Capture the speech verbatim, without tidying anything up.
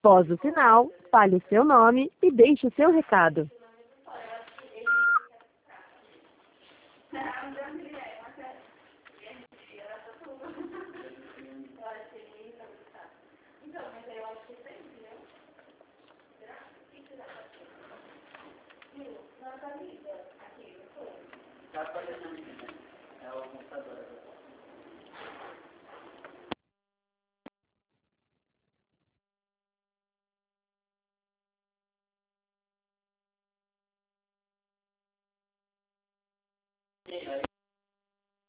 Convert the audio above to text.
Após o sinal, fale o seu nome e deixe o seu recado. É o computador.